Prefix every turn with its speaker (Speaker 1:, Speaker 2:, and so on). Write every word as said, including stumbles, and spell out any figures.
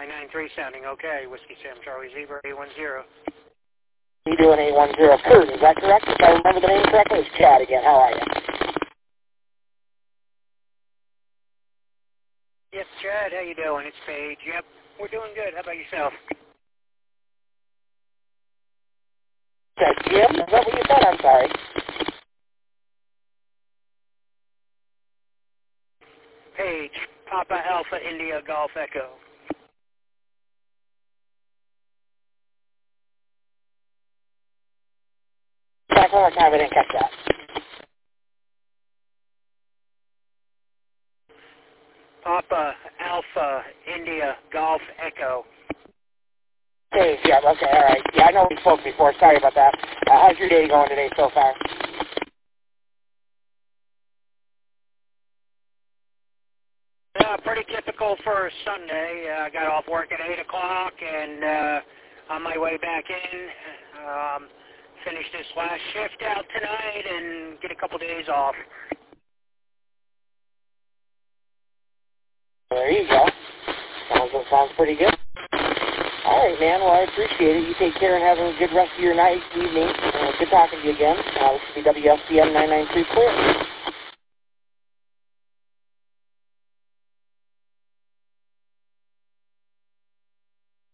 Speaker 1: nine nine three sounding okay. Whiskey Sam Charlie Zebra eight one zero.
Speaker 2: You doing eight one zero Kurt, is that correct? If I remember the name correctly, it's Chad again. How are you?
Speaker 1: Yes, Chad, how you doing? It's Paige. Yep, we're doing good. How about yourself?
Speaker 2: Is that Jim? Is that what you said? I'm sorry.
Speaker 1: Paige, Papa Alpha India Golf Echo.
Speaker 2: Back one more time, I didn't catch that.
Speaker 1: Papa Alpha India Golf Echo.
Speaker 2: Hey, yeah, okay, all right. Yeah, I know we spoke before. Sorry about that. Uh, how's your day going today so far?
Speaker 1: Uh, pretty typical for a Sunday. I uh, got off work at eight o'clock and uh, on my way back in, um, finished this last shift out tonight and get a couple days off.
Speaker 2: There you go. Sounds, sounds pretty good. All right, man. Well, I appreciate it. You take care and have a good rest of your night, evening. Uh, good talking to you again. Uh, this is W S B M nine nine three Clear.